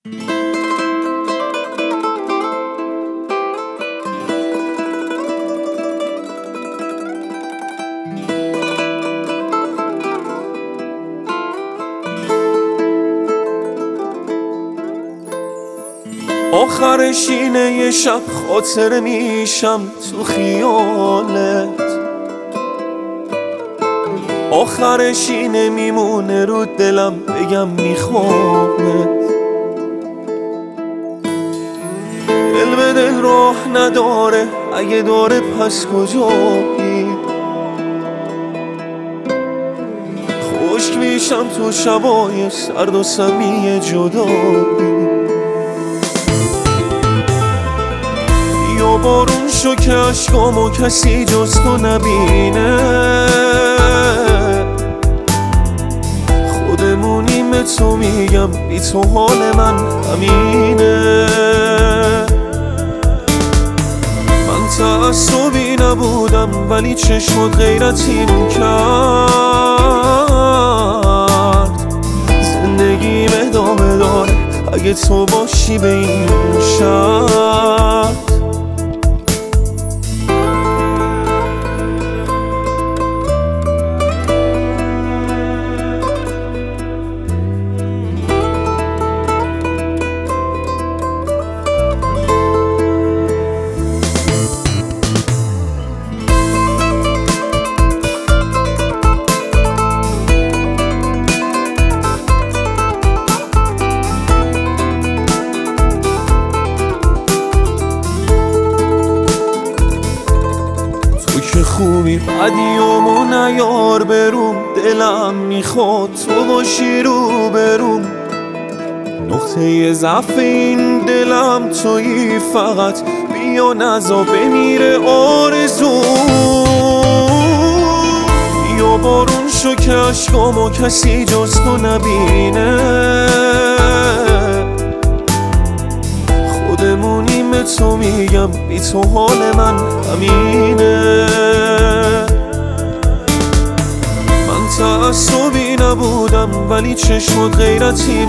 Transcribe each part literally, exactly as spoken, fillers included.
آخرش اینه یه شب خاطر میشم تو خیالت، آخرش اینه میمونه رو دلم بگم میخوامت. دل به دل راه نداره، اگه داره پس کجایی؟ خشک میشم تو شبای سرد و سمی جدایی. یا بارون شو که عشقامو کسی جز تو نبینه، خودمونیم تو میگم بی تو حال من همینه. من تعصبی نبودم ولی چشمات غیرتیم کرد. زندگیم ادامه داره اگه تو باشی به این شرط. که خوبی بدیامو نیار بروم، دلم میخواد تو باشی رو بروم. نقطه ضعف این دلم تویی، فقط بیا نزا بمیره آرزو. یا بارون شو که عشقامو کسی جز تو نبینه، خودمونیم تو میگم بی تو حال من همینه. من تعصبی نبودم ولی چشمات غیرتیم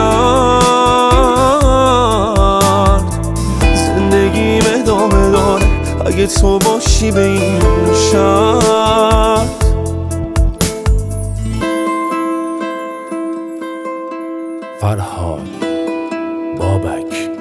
کرد. زندگیم ادامه داره اگه تو باشی به این شرط. فرهاد بابک.